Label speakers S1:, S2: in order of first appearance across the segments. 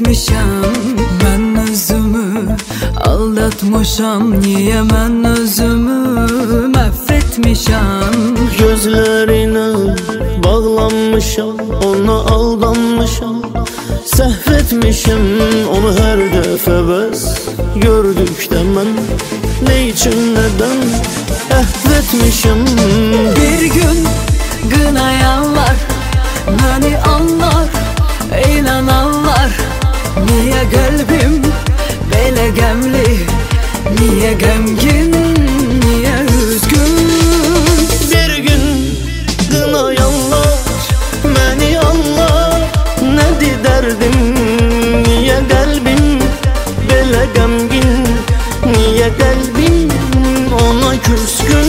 S1: etmişəm. Mən özümü aldatmışam, niye mən özümü məhv etmişəm.
S2: Gözlerine bağlanmışam, ona aldanmışam, səhv etmişim onu her dəfə bəs gördükdə mən ne için neden əhv etmişim.
S1: Bir gün qınayanlar məni anlar, inananlar. Niye qəlbim belə qəmli, niye qəmgin, niye üzgün.
S2: Bir gün qınayanlar məni anlar, nədir dərdim, niye qəlbim belə qəmgin, niye qəlbim ona küskün.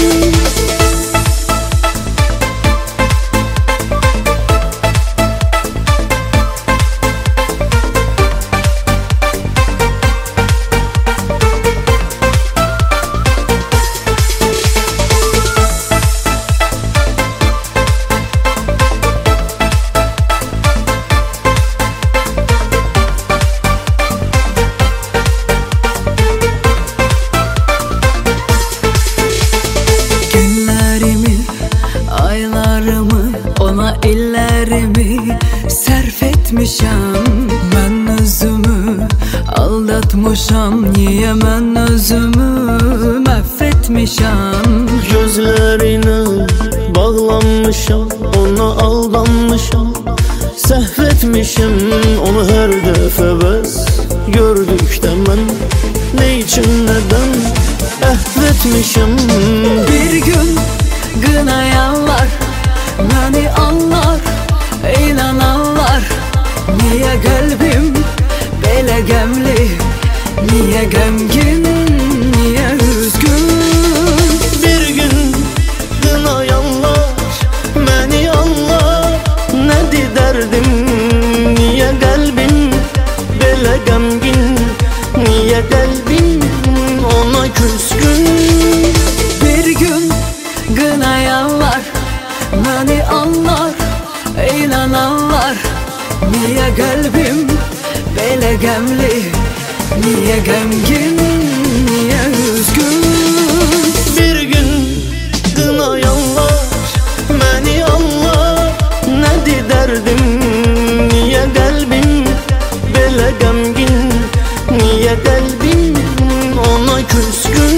S1: Ona illərimi sərf etmişəm. Mən özümü aldatmışam, niye mən özümü məhv etmişəm.
S2: Gözlerine bağlanmışam, ona aldanmışam, səhv etmişim onu her dəfə bəs gördükdə mən ne için neden əhv etmişim.
S1: Bir gün qınayanlar məni anlar, inananlar. Niye qəlbim belə qəmli, niye qəmgin, niye üzgün.
S2: Bir gün qınayanlar məni anlar, nədir dərdim, niye qəlbim belə qəmgin, niye qəlbim ona küskün.
S1: Bir gün qınayanlar məni anlar, inananlar. Niye qəlbim belə qəmli, niye qəmgin, niye üzgün.
S2: Bir gün qınayanlar məni anlar, nədir dərdim, niye qəlbim belə qəmgin, niye qəlbim ona küskün.